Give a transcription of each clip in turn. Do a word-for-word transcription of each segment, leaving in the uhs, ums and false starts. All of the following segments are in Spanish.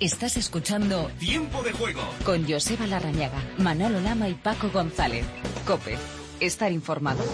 Estás escuchando Tiempo de Juego con Joseba Larrañaga, Manolo Lama y Paco González. COPE. Estar informado.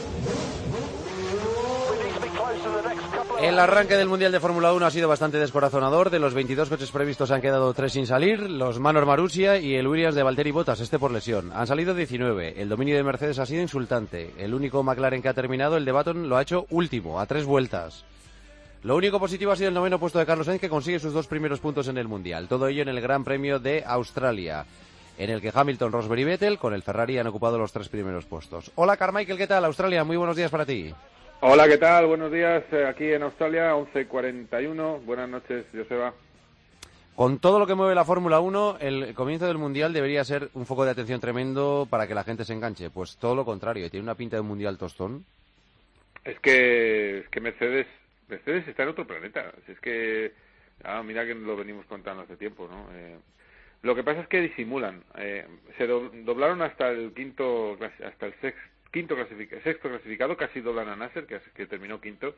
El arranque del Mundial de Fórmula uno ha sido bastante descorazonador. De los veintidós coches previstos han quedado tres sin salir, los Manor Marussia y el Williams de Valtteri Bottas, este por lesión. Han salido diecinueve. El dominio de Mercedes ha sido insultante. El único McLaren que ha terminado, el de Button, lo ha hecho último, a tres vueltas. Lo único positivo ha sido el noveno puesto de Carlos Sainz, que consigue sus dos primeros puntos en el Mundial. Todo ello en el Gran Premio de Australia, en el que Hamilton, Rosberg y Vettel con el Ferrari han ocupado los tres primeros puestos. Hola Carmichael, ¿qué tal? Australia, muy buenos días para ti. Hola, ¿qué tal? Buenos días, aquí en Australia, once cuarenta y uno. Buenas noches, Joseba. Con todo lo que mueve la Fórmula uno, el comienzo del Mundial debería ser un foco de atención tremendo para que la gente se enganche. Pues todo lo contrario, tiene una pinta de un Mundial tostón. Es que, es que Mercedes, Mercedes está en otro planeta. Es que, ah, mira que lo venimos contando hace tiempo, ¿no? Eh, lo que pasa es que disimulan. Eh, se do, doblaron hasta el quinto, hasta el sexto. Quinto clasificado, sexto clasificado, casi doblan a Nasser, que, que terminó quinto,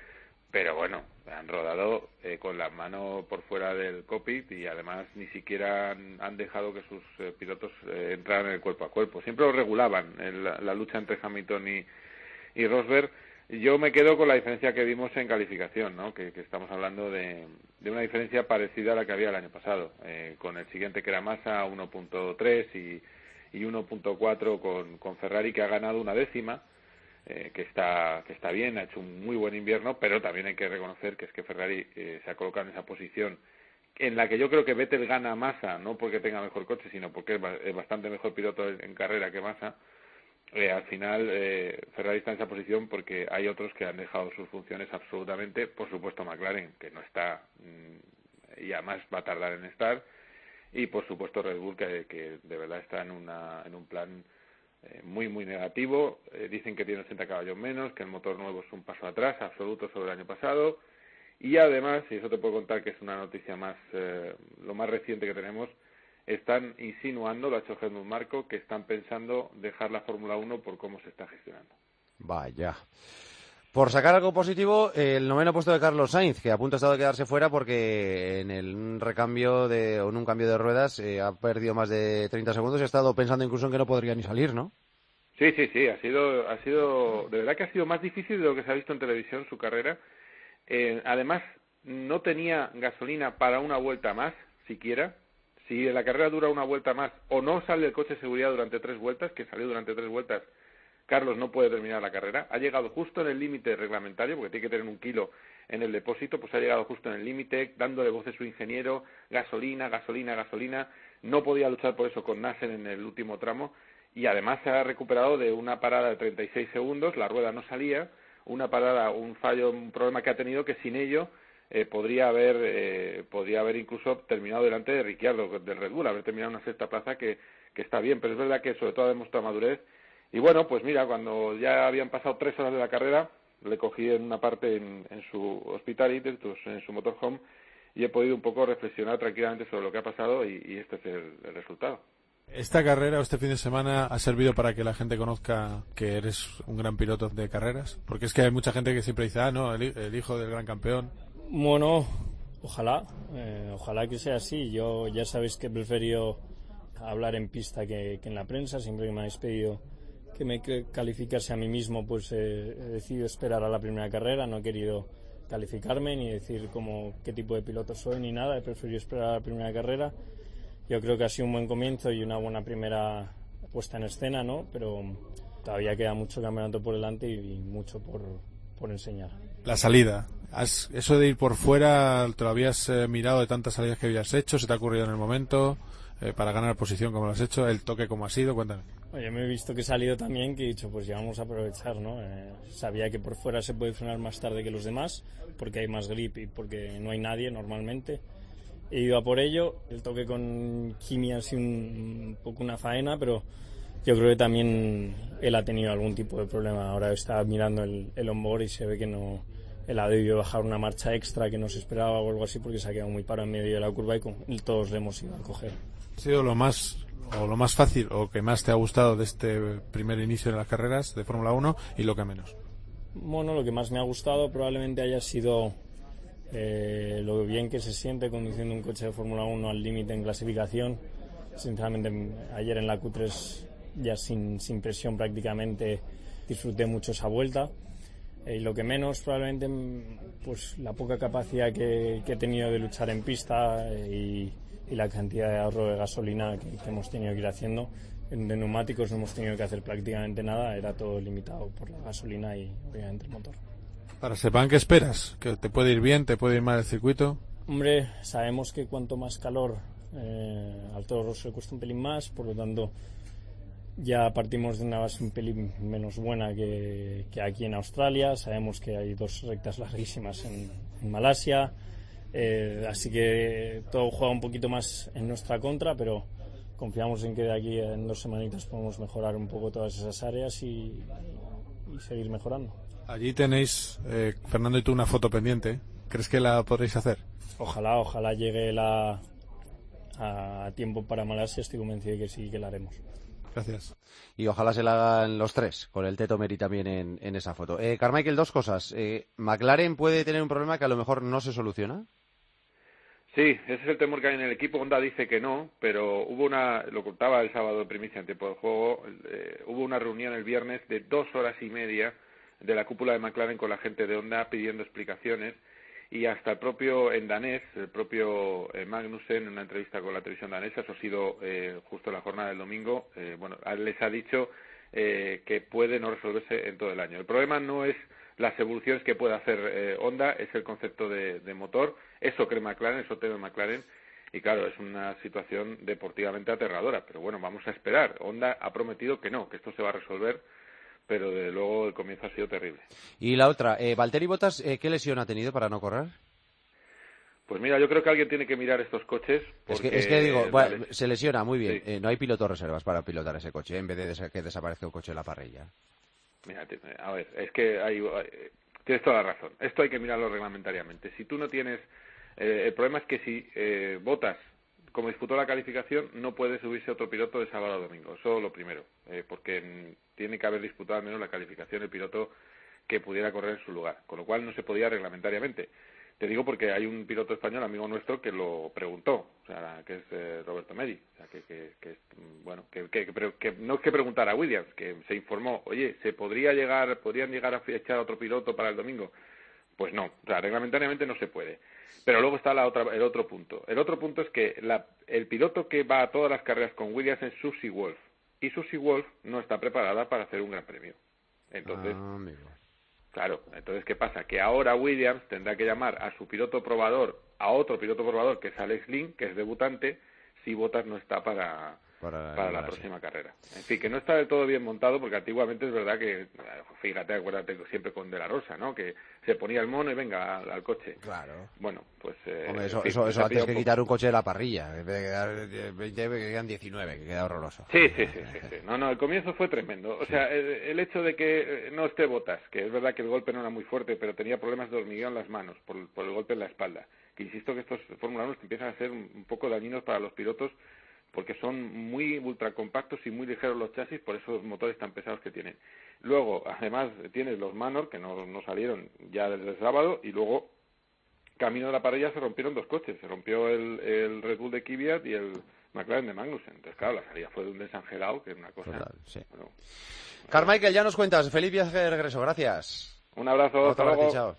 pero bueno, han rodado eh, con la mano por fuera del cockpit y además ni siquiera han, han dejado que sus eh, pilotos eh, entraran en el cuerpo a cuerpo. Siempre lo regulaban en la, la lucha entre Hamilton y, y Rosberg. Yo me quedo con la diferencia que vimos en calificación, ¿no? Que, que estamos hablando de, de una diferencia parecida a la que había el año pasado, eh, con el siguiente que era Massa, uno punto tres y y uno punto cuatro con, con Ferrari, que ha ganado una décima, eh, que está que está bien, ha hecho un muy buen invierno, pero también hay que reconocer que es que Ferrari eh, se ha colocado en esa posición en la que yo creo que Vettel gana a Massa, no porque tenga mejor coche, sino porque es, es bastante mejor piloto en, en carrera que Massa. Eh, al final eh, Ferrari está en esa posición porque hay otros que han dejado sus funciones absolutamente, por supuesto McLaren, que no está, mmm, y además va a tardar en estar, y por supuesto Red Bull, que, que de verdad está en una en un plan eh, muy muy negativo. Eh, dicen que tiene ochenta caballos menos, que el motor nuevo es un paso atrás absoluto sobre el año pasado, y además, y eso te puedo contar que es una noticia más eh, lo más reciente que tenemos, están insinuando, lo ha hecho Helmut Marko, que están pensando dejar la Fórmula uno por cómo se está gestionando. Vaya. Por sacar algo positivo, el noveno puesto de Carlos Sainz, que a punto ha estado de quedarse fuera porque en el un recambio de, o en un cambio de ruedas eh, ha perdido más de treinta segundos y ha estado pensando incluso en que no podría ni salir, ¿no? Sí, sí, sí, ha sido, ha sido, de verdad que ha sido más difícil de lo que se ha visto en televisión su carrera. Eh, además, no tenía gasolina para una vuelta más, siquiera. Si la carrera dura una vuelta más o no sale el coche de seguridad durante tres vueltas, que salió durante tres vueltas, Carlos no puede terminar la carrera. Ha llegado justo en el límite reglamentario, porque tiene que tener un kilo en el depósito, pues ha llegado justo en el límite, dándole voz a su ingeniero, gasolina, gasolina, gasolina. No podía luchar por eso con Nasser en el último tramo, y además se ha recuperado de una parada de treinta y seis segundos, la rueda no salía, una parada, un fallo, un problema que ha tenido, que sin ello eh, podría haber eh, podría haber incluso terminado delante de Ricciardo, del Red Bull, haber terminado en una sexta plaza que, que está bien, pero es verdad que sobre todo ha demostrado madurez. Y bueno, pues mira, cuando ya habían pasado tres horas de la carrera, le cogí en una parte en, en su hospitality, en su motorhome, y he podido un poco reflexionar tranquilamente sobre lo que ha pasado y, y este es el, el resultado. ¿Esta carrera o este fin de semana ha servido para que la gente conozca que eres un gran piloto de carreras? Porque es que hay mucha gente que siempre dice, ah, no, el, el hijo del gran campeón. Bueno, ojalá, eh, ojalá que sea así. Yo ya sabéis que he preferido hablar en pista que, que en la prensa, siempre que me habéis pedido que me calificase a mí mismo, pues eh, he decidido esperar a la primera carrera, no he querido calificarme ni decir cómo, qué tipo de piloto soy ni nada, he preferido esperar a la primera carrera. Yo creo que ha sido un buen comienzo y una buena primera puesta en escena, ¿no? Pero todavía queda mucho campeonato por delante y, y mucho por, por enseñar. La salida, ¿Has, eso de ir por fuera, ¿te lo habías eh, mirado de tantas salidas que habías hecho? ¿Se te ha ocurrido en el momento eh, para ganar posición como lo has hecho? ¿El toque como ha sido? Cuéntame. Oye, me he visto que he salido también, que he dicho, pues ya vamos a aprovechar, ¿no? Eh, sabía que por fuera se puede frenar más tarde que los demás, porque hay más grip y porque no hay nadie normalmente. He ido a por ello, el toque con Kimi ha sido un, un poco una faena, pero yo creo que también él ha tenido algún tipo de problema. Ahora está mirando el, el onboard y se ve que no, él ha debido bajar una marcha extra que no se esperaba o algo así, porque se ha quedado muy paro en medio de la curva y con, todos le hemos ido a coger. ¿Ha sido lo más o lo más fácil o que más te ha gustado de este primer inicio de las carreras de Fórmula uno y lo que menos? Bueno, lo que más me ha gustado probablemente haya sido eh, lo bien que se siente conduciendo un coche de Fórmula uno al límite en clasificación. Sinceramente, ayer en la Q tres, ya sin, sin presión prácticamente, disfruté mucho esa vuelta. Y eh, lo que menos, probablemente, pues la poca capacidad que, que he tenido de luchar en pista eh, y, y la cantidad de ahorro de gasolina que, que hemos tenido que ir haciendo. En, de neumáticos no hemos tenido que hacer prácticamente nada, era todo limitado por la gasolina y obviamente el motor. Para Sepang, ¿qué esperas? ¿Que te puede ir bien, te puede ir mal el circuito? Hombre, sabemos que cuanto más calor eh, al Toro Rosso le cuesta un pelín más, por lo tanto ya partimos de una base un pelín menos buena que, que aquí en Australia. Sabemos que hay dos rectas larguísimas en, en Malasia, eh, así que todo juega un poquito más en nuestra contra, pero confiamos en que de aquí en dos semanitas podemos mejorar un poco todas esas áreas y, y seguir mejorando. Allí tenéis, eh, Fernando y tú, una foto pendiente. ¿Crees que la podréis hacer? Ojalá, ojalá llegue la a tiempo para Malasia. Estoy convencido de que sí, que la haremos. Gracias. Y ojalá se la hagan los tres, con el Teto Meri también en, en esa foto. Eh, Carmichael, dos cosas. Eh, ¿McLaren puede tener un problema que a lo mejor no se soluciona? Sí, ese es el temor que hay en el equipo. Honda dice que no, pero hubo una, lo contaba el sábado de primicia en tiempo de juego, eh, hubo una reunión el viernes de dos horas y media de la cúpula de McLaren con la gente de Honda pidiendo explicaciones, y hasta el propio en danés, el propio eh, Magnussen, en una entrevista con la televisión danesa, eso ha sido eh, justo en la jornada del domingo, eh, bueno, les ha dicho eh, que puede no resolverse en todo el año. El problema no es las evoluciones que puede hacer eh, Honda, es el concepto de, de motor. Eso cree McLaren, eso teme McLaren, y claro, es una situación deportivamente aterradora, pero bueno, vamos a esperar. Honda ha prometido que no, que esto se va a resolver, pero desde luego el comienzo ha sido terrible. Y la otra, eh, Valtteri Bottas, eh, ¿qué lesión ha tenido para no correr? Pues mira, yo creo que alguien tiene que mirar estos coches. Porque Es que, es que digo, bueno, les... se lesiona, muy bien, sí. eh, no hay piloto reservas para pilotar ese coche, ¿eh? En vez de des- que desaparezca un coche de la parrilla. Mira, a ver, es que hay, tienes toda la razón. Esto hay que mirarlo reglamentariamente. Si tú no tienes... Eh, el problema es que si eh, Bottas, como disputó la calificación, no puede subirse otro piloto de sábado a domingo. Eso lo primero, eh, porque en, tiene que haber disputado al menos la calificación el piloto que pudiera correr en su lugar, con lo cual no se podía reglamentariamente. Te digo porque hay un piloto español, amigo nuestro, que lo preguntó, o sea, que es eh, Roberto Meri, o sea, que, que, que bueno, que, que, que, que no es que preguntara a Williams, que se informó, oye, ¿se podría llegar, podrían llegar a echar a otro piloto para el domingo? Pues no, o sea, reglamentariamente no se puede. Pero luego está la otra, el otro punto. El otro punto es que la, el piloto que va a todas las carreras con Williams es Susie Wolff, y Susie Wolff no está preparada para hacer un gran premio. Entonces, Ah, amigo. Claro, entonces, ¿qué pasa? Que ahora Williams tendrá que llamar a su piloto probador, a otro piloto probador, que es Alex Lynn, que es debutante, si Bottas no está para, para, para la próxima carrera. En fin, que no está del todo bien montado, porque antiguamente es verdad que, fíjate, acuérdate siempre con De La Rosa, ¿no? Que se ponía el mono y venga al, al coche. Claro. Bueno, pues... Eh, Hombre, eso, en fin, eso, eso antes que poco... quitar un coche de la parrilla, en vez de quedar veinte, que quedan diecinueve, que queda horroroso. Sí, sí, sí, sí, sí. No, no, el comienzo fue tremendo. O sea, el, el hecho de que no esté Bottas, que es verdad que el golpe no era muy fuerte, pero tenía problemas de hormigueo en las manos por, por el golpe en la espalda. Que insisto que estos Fórmula uno empiezan a ser un, un poco dañinos para los pilotos, porque son muy ultracompactos y muy ligeros los chasis, por eso los motores tan pesados que tienen. Luego, además, tienes los Manor, que no, no salieron ya desde el sábado, y luego, camino de la parrilla, se rompieron dos coches. Se rompió el, el Red Bull de Kvyat y el McLaren de Magnussen. Entonces, claro, la salida fue de un desangelado, que es una cosa... Total, sí. Bueno, Carmichael, ya nos cuentas. Feliz viaje de regreso, gracias. un abrazo, hasta luego. Chao.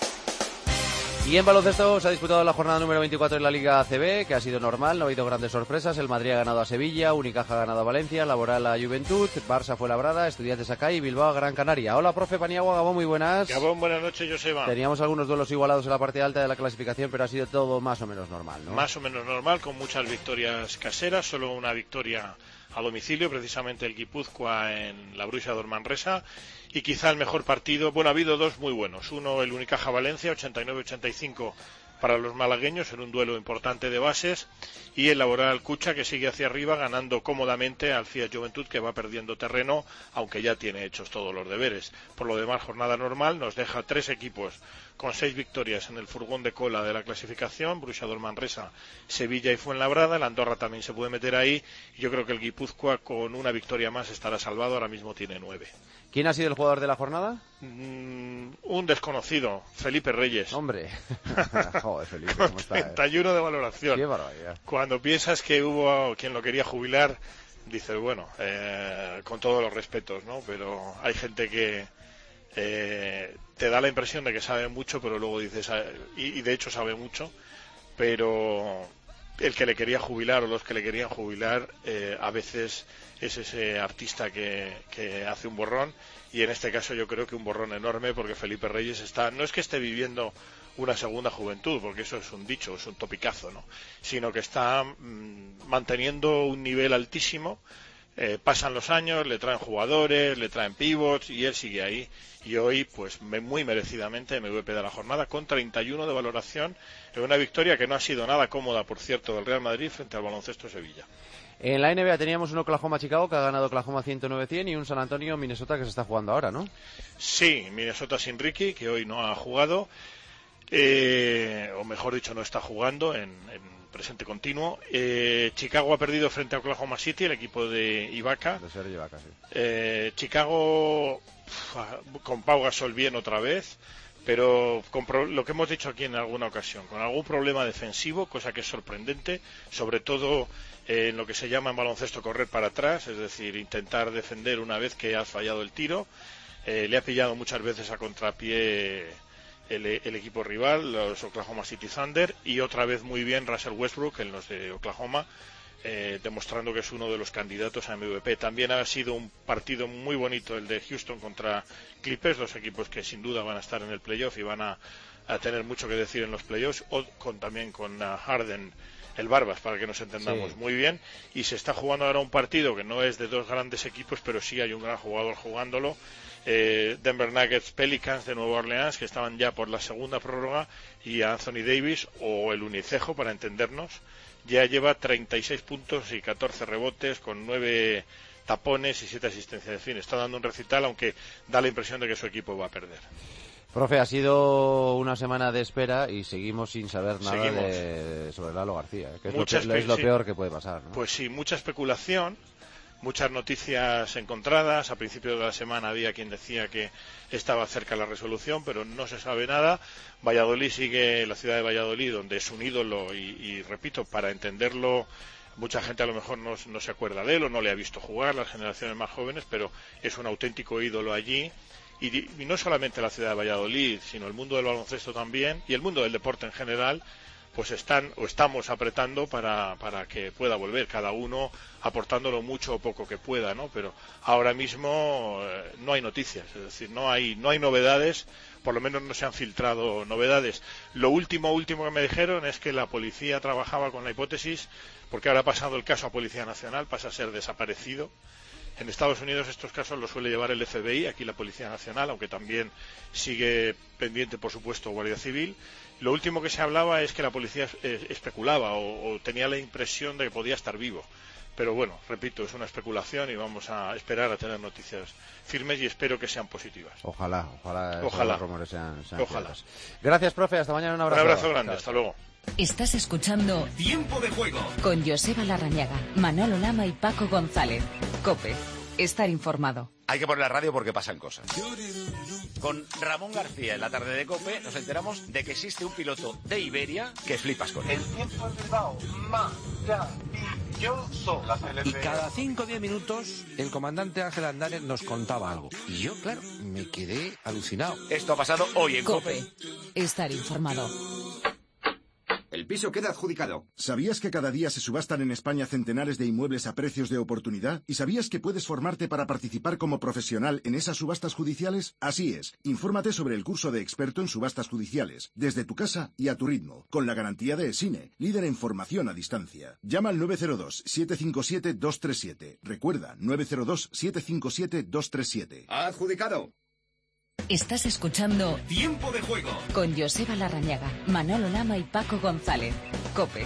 Y en baloncesto se ha disputado la jornada número veinticuatro de la Liga A C B, que ha sido normal, no ha habido grandes sorpresas. El Madrid ha ganado a Sevilla, Unicaja ha ganado a Valencia, Laboral a Juventud, Barça fue Labrada, Estudiantes a C A I y Bilbao a Gran Canaria. Hola, profe Paniagua, Gabón, muy buenas. Gabón, buenas noches, Joseba. Teníamos algunos duelos igualados en la parte alta de la clasificación, pero ha sido todo más o menos normal, ¿no? Más o menos normal, con muchas victorias caseras, solo una victoria a domicilio, precisamente el Guipúzcoa en la Bruixa de Manresa, y quizá el mejor partido, bueno, ha habido dos muy buenos, uno el Unicaja Valencia, ochenta y nueve ochenta y cinco para los malagueños en un duelo importante de bases, y el Laboral Cucha, que sigue hacia arriba ganando cómodamente al Fiat Juventud, que va perdiendo terreno, aunque ya tiene hechos todos los deberes. Por lo demás, jornada normal, nos deja tres equipos con seis victorias en el furgón de cola de la clasificación, Borussia Dortmund, Manresa, Sevilla y Fuenlabrada. El Andorra también se puede meter ahí. Y yo creo que el Guipúzcoa con una victoria más estará salvado. Ahora mismo tiene nueve. ¿Quién ha sido el jugador de la jornada? Mm, un desconocido, Felipe Reyes. Hombre, joder, Felipe, ¿cómo está? treinta y uno de valoración. Qué barbaridad. Cuando piensas que hubo quien lo quería jubilar, dices, bueno, eh, con todos los respetos, ¿no? Pero hay gente que eh, te da la impresión de que sabe mucho, pero luego dices, y, y de hecho sabe mucho, pero el que le quería jubilar o los que le querían jubilar eh, a veces es ese artista que, que hace un borrón, y en este caso yo creo que un borrón enorme, porque Felipe Reyes está, no es que esté viviendo una segunda juventud, porque eso es un dicho, es un topicazo, ¿no? Sino que está mmm, manteniendo un nivel altísimo. Eh, pasan los años, le traen jugadores, le traen pivots y él sigue ahí. Y hoy, pues me, muy merecidamente, M V P de la jornada, con treinta y uno de valoración, en una victoria que no ha sido nada cómoda, por cierto, del Real Madrid frente al Baloncesto Sevilla. En la N B A teníamos un Oklahoma-Chicago que ha ganado Oklahoma ciento nueve a cien y un San Antonio-Minnesota que se está jugando ahora, ¿no? Sí, Minnesota sin Ricky, que hoy no ha jugado. Eh, o mejor dicho, no está jugando en, en presente continuo. Eh, Chicago ha perdido frente a Oklahoma City, el equipo de Ibaka. De Sergio Ibaka, sí. Eh, Chicago uf, con Pau Gasol bien otra vez, pero con pro, lo que hemos dicho aquí en alguna ocasión, con algún problema defensivo, cosa que es sorprendente, sobre todo eh, en lo que se llama en baloncesto correr para atrás, es decir, intentar defender una vez que has fallado el tiro. Eh, le ha pillado muchas veces a contrapié El, el equipo rival, los Oklahoma City Thunder, y otra vez muy bien Russell Westbrook en los de Oklahoma, eh, demostrando que es uno de los candidatos a M V P. También ha sido un partido muy bonito el de Houston contra Clippers, dos equipos que sin duda van a estar en el playoff y van a, a tener mucho que decir en los playoffs, o con, también con uh, Harden, el Barbas, para que nos entendamos, sí. Muy bien, y se está jugando ahora un partido que no es de dos grandes equipos, pero sí hay un gran jugador jugándolo. Eh, Denver Nuggets Pelicans de Nueva Orleans, que estaban ya por la segunda prórroga, y Anthony Davis, o el Unicejo para entendernos, ya lleva treinta y seis puntos y catorce rebotes con nueve tapones y siete asistencias. En fin, está dando un recital, aunque da la impresión de que su equipo va a perder. Profe, ha sido una semana de espera y seguimos sin saber nada de, sobre Lalo García, que es, lo, que, es lo peor que puede pasar, ¿no? Pues sí, mucha especulación, muchas noticias encontradas. A principios de la semana había quien decía que estaba cerca la resolución, pero no se sabe nada. Valladolid sigue, la ciudad de Valladolid, donde es un ídolo, y, y repito, para entenderlo, mucha gente a lo mejor no, no se acuerda de él o no le ha visto jugar, las generaciones más jóvenes, pero es un auténtico ídolo allí. Y, y no solamente la ciudad de Valladolid, sino el mundo del baloncesto también, y el mundo del deporte en general, pues están o estamos apretando para, para que pueda volver, cada uno aportando lo mucho o poco que pueda, ¿no? Pero ahora mismo eh, no hay noticias, es decir, no hay no hay novedades, por lo menos no se han filtrado novedades. Lo último último que me dijeron es que la policía trabajaba con la hipótesis, porque ahora ha pasado el caso a Policía Nacional, pasa a ser desaparecido. En Estados Unidos estos casos los suele llevar el F B I, aquí la Policía Nacional, aunque también sigue pendiente, por supuesto, Guardia Civil. Lo último que se hablaba es que la policía eh, especulaba o, o tenía la impresión de que podía estar vivo. Pero bueno, repito, es una especulación y vamos a esperar a tener noticias firmes y espero que sean positivas. Ojalá, ojalá, ojalá. Los rumores sean, sean ojalá. Ciertos. Gracias, profe, hasta mañana, un abrazo. Un abrazo grande, hasta luego. Estás escuchando Tiempo de Juego con Joseba Larrañaga, Manolo Lama y Paco González. COPE, estar informado. Hay que poner la radio porque pasan cosas. Con Ramón García en la tarde de COPE nos enteramos de que existe un piloto de Iberia que flipas con él. El tiempo en Bilbao, maravilloso. Y cada cinco o diez minutos el comandante Ángel Andares nos contaba algo. Y yo, claro, me quedé alucinado. Esto ha pasado hoy en COPE, COPE. estar informado. El piso queda adjudicado. ¿Sabías que cada día se subastan en España centenares de inmuebles a precios de oportunidad? ¿Y sabías que puedes formarte para participar como profesional en esas subastas judiciales? Así es. Infórmate sobre el curso de experto en subastas judiciales, desde tu casa y a tu ritmo, con la garantía de ESINE, líder en formación a distancia. Llama al nueve cero dos, siete cinco siete, dos tres siete. Recuerda, nueve cero dos, siete cinco siete, dos tres siete. Adjudicado. Estás escuchando Tiempo de Juego con Joseba Larrañaga, Manolo Lama y Paco González. COPE,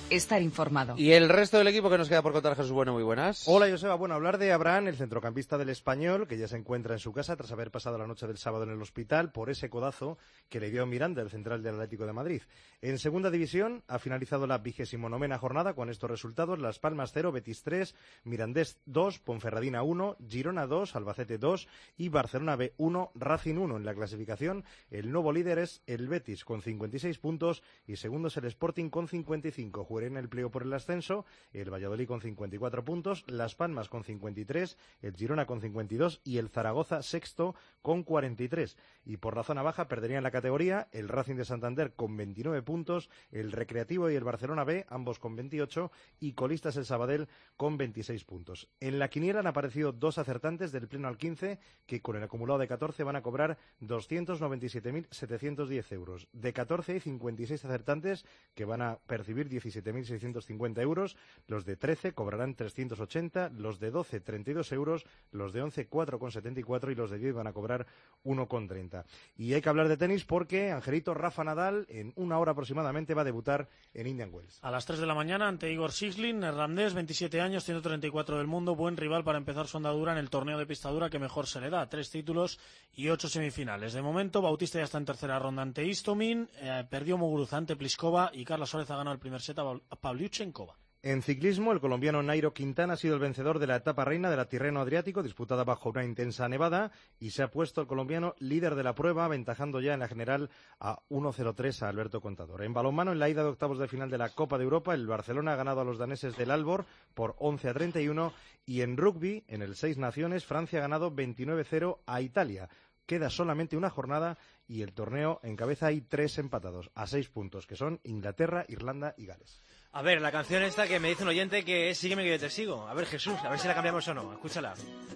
estar informado. Y el resto del equipo que nos queda por contar, Jesús Bueno, muy buenas. Hola, Joseba. Bueno, hablar de Abraham, el centrocampista del Español, que ya se encuentra en su casa tras haber pasado la noche del sábado en el hospital por ese codazo que le dio Miranda, el central del Atlético de Madrid. En segunda división ha finalizado la vigésimo novena jornada con estos resultados: Las Palmas cero, Betis tres, Mirandés dos, Ponferradina uno, Girona dos, Albacete dos y Barcelona B uno, Racing uno. En la clasificación, el nuevo líder es el Betis con cincuenta y seis puntos y segundo es el Sporting con cincuenta y cinco. En el pleo por el ascenso, el Valladolid con cincuenta y cuatro puntos, Las Palmas con cincuenta y tres, el Girona con cincuenta y dos y el Zaragoza sexto con cuarenta y tres. Y por la zona baja perderían la categoría el Racing de Santander con veintinueve puntos, el Recreativo y el Barcelona B, ambos con veintiocho, y colistas el Sabadell con veintiséis puntos. En la quiniela han aparecido dos acertantes del pleno al quince, que con el acumulado de catorce van a cobrar doscientos noventa y siete mil setecientos diez euros. De catorce hay cincuenta y seis acertantes que van a percibir diecisiete mil seiscientos cincuenta euros, los de trece cobrarán trescientos ochenta, los de doce treinta y dos euros, los de once cuatro con setenta y cuatro y los de diez van a cobrar uno con treinta. Y hay que hablar de tenis porque Angelito Rafa Nadal en una hora aproximadamente va a debutar en Indian Wells. A las tres de la mañana ante Igor Sijslin, neerlandés, veintisiete años, ciento treinta y cuatro del mundo, buen rival para empezar su andadura en el torneo de pista dura que mejor se le da, tres títulos y ocho semifinales. De momento, Bautista ya está en tercera ronda ante Istomin, eh, perdió Muguruza ante Pliskova y Carla Suárez ha ganado el primer set a Pavlyuchenkova. En ciclismo, el colombiano Nairo Quintana ha sido el vencedor de la etapa reina de la Tirreno Adriático, disputada bajo una intensa nevada, y se ha puesto el colombiano líder de la prueba, aventajando ya en la general a uno cero tres a Alberto Contador. En balonmano, en la ida de octavos de final de la Copa de Europa, el Barcelona ha ganado a los daneses del Aalborg por once a treinta y uno, y en rugby, en el Seis Naciones, Francia ha ganado veintinueve cero a Italia. Queda solamente una jornada y el torneo en cabeza hay tres empatados a seis puntos, que son Inglaterra, Irlanda y Gales. A ver, la canción esta que me dice un oyente que es Sígueme que yo te sigo. A ver, Jesús, a ver si la cambiamos o no. Escúchala.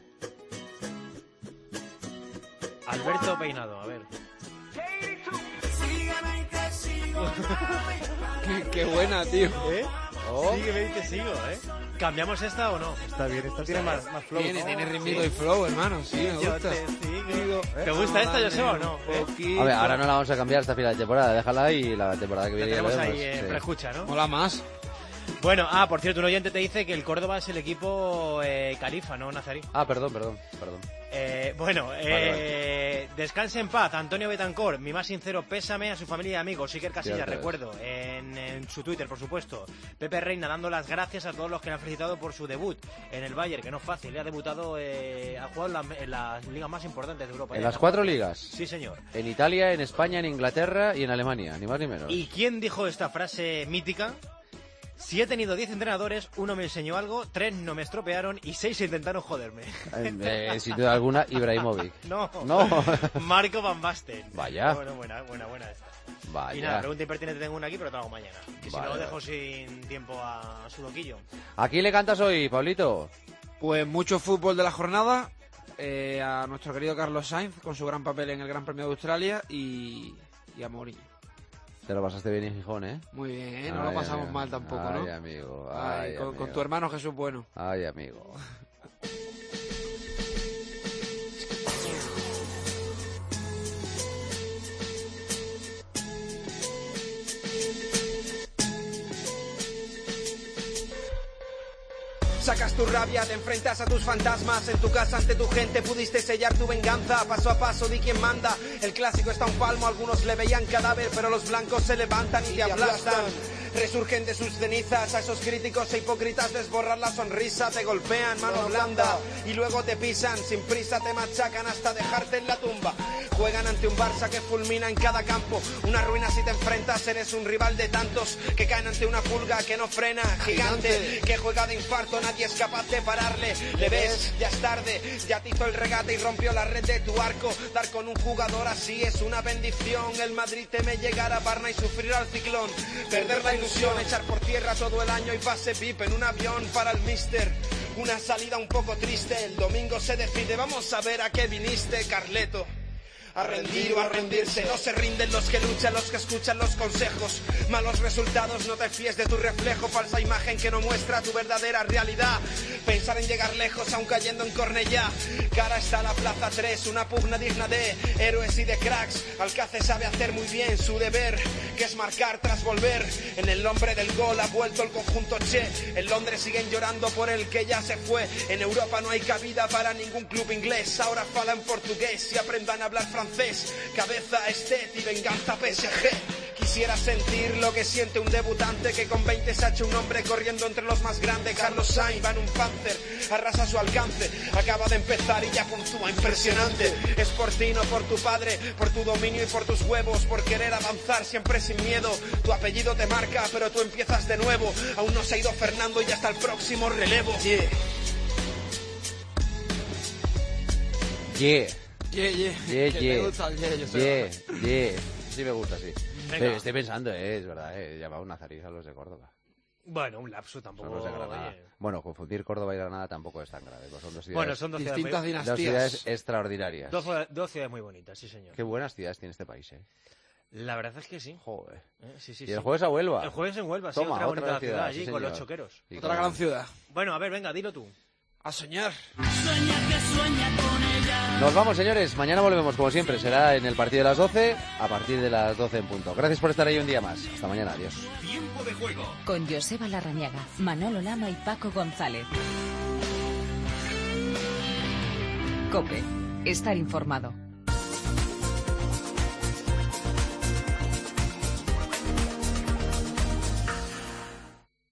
Alberto Peinado, a ver. qué, qué buena, tío. ¿Eh? Oh. Sígueme y te sigo, ¿eh? ¿Cambiamos esta o no? Está bien, esta tiene más, más flow. Tiene, ¿no? tiene ritmito Sí. y flow, hermano. Sí, me Yo gusta. te sigo. ¿Te gusta esta, Joseba, o no? ¿Eh? A ver, ahora no la vamos a cambiar hasta final de temporada, déjala y la temporada que La viene ya tenemos lo ahí vemos. en Sí. preescucha, ¿no? Mola más. Bueno, ah, por cierto, un oyente te dice que el Córdoba es el equipo eh, Califa, ¿no, Nazarí? Ah, perdón, perdón, perdón. Eh, bueno, eh, descanse en paz, Antonio Betancor, mi más sincero pésame a su familia y amigos. Iker Casillas, Cierto es. recuerdo, en, en su Twitter, por supuesto. Pepe Reina dando las gracias a todos los que le han felicitado por su debut en el Bayern, que no es fácil, ha debutado, eh, ha jugado en, la, en las ligas más importantes de Europa. En Ya, las ¿no? cuatro ligas. Sí, señor. En Italia, en España, en Inglaterra y en Alemania, ni más ni menos. ¿Y quién dijo esta frase mítica? Si he tenido diez entrenadores, uno me enseñó algo, tres no me estropearon y seis intentaron joderme. Eh, eh, sin duda alguna, Ibrahimovic. No, No. Marco Van Basten. Vaya. Bueno, buena, buena, buena esta. Vaya. Y nada, pregunta impertinente tengo una aquí, pero te la hago mañana. Que si Vale, no lo vale. dejo sin tiempo a su loquillo. ¿A quién le cantas hoy, Pablito? Pues mucho fútbol de la jornada. Eh, a nuestro querido Carlos Sainz con su gran papel en el Gran Premio de Australia y, y a Mourinho. Te lo pasaste bien en Gijón, ¿eh? Muy bien, ¿eh? no Ay, lo pasamos amigo. mal tampoco, Ay, ¿no? amigo. Ay, Ay, con, amigo. con tu hermano Jesús Bueno. Ay, amigo. Sacas tu rabia, te enfrentas a tus fantasmas. En tu casa ante tu gente pudiste sellar tu venganza. Paso a paso di quién manda. El clásico está a un palmo, algunos le veían cadáver, pero los blancos se levantan y te aplastan. Resurgen de sus cenizas, a esos críticos e hipócritas desborrar la sonrisa. Te golpean, mano blanda, y luego te pisan. Sin prisa te machacan hasta dejarte en la tumba. Juegan ante un Barça que fulmina en cada campo. Una ruina si te enfrentas, eres un rival de tantos que caen ante una pulga que no frena. Gigante, que juega de infarto, nadie es capaz de pararle. Le ves, ya es tarde, ya te hizo el regate y rompió la red de tu arco. Dar con un jugador así es una bendición. El Madrid teme llegar a Parna y sufrir al ciclón. Perder la ilusión, echar por tierra todo el año y pase V I P en un avión para el míster. Una salida un poco triste, el domingo se decide, vamos a ver a qué viniste, Carleto. a rendir o a rendirse. No se rinden los que luchan, los que escuchan los consejos. Malos resultados, no te fíes de tu reflejo. Falsa imagen que no muestra tu verdadera realidad. Pensar en llegar lejos aun cayendo en Cornellá. Cara está la plaza tres, una pugna digna de héroes y de cracks. Alcace sabe hacer muy bien su deber, que es marcar tras volver. En el nombre del gol ha vuelto el conjunto Che. En Londres siguen llorando por el que ya se fue. En Europa no hay cabida para ningún club inglés. Ahora falan portugués y aprendan a hablar francés. Cabeza, estet y venganza P S G. Quisiera sentir lo que siente un debutante que con veinte se ha hecho un hombre corriendo entre los más grandes. Carlos Sainz va en un Panther, arrasa su alcance. Acaba de empezar y ya puntúa impresionante. Es por ti, no por tu padre, por tu dominio y por tus huevos, por querer avanzar siempre sin miedo. Tu apellido te marca, pero tú empiezas de nuevo. Aún no se ha ido Fernando y ya está el próximo relevo. Yeah. Yeah. Yeah, yeah. Yeah, Que yeah. me gusta el yeah, yo sé. Yeah, yeah. Sí me gusta, sí. Venga. Pero estoy pensando, eh, es verdad, eh, llamaba Nazarí a los de Córdoba. Bueno, un lapso tampoco. Son los de Granada. Oye. Bueno, confundir Córdoba y Granada tampoco es tan grave. Pues son dos ciudades, Bueno, son dos ciudades Distintas muy- dinastías. dos ciudades extraordinarias. Dos, dos ciudades muy bonitas, sí, señor. Qué buenas ciudades tiene este país, eh. La verdad es que sí. Joder. Eh, sí, sí, Y sí. el jueves a Huelva. El jueves en Huelva, sí, Toma, otra otra bonita ciudad, ciudad sí, allí con los señor. choqueros. Y Otra con- gran ciudad. Bueno, a ver, venga, dilo tú. A soñar. Nos vamos, señores. Mañana volvemos, como siempre. Será en el partido de las doce, a partir de las doce en punto. Gracias por estar ahí un día más. Hasta mañana. Adiós. Tiempo de juego. Con Joseba Larrañaga, Manolo Lama y Paco González. COPE. Estar informado.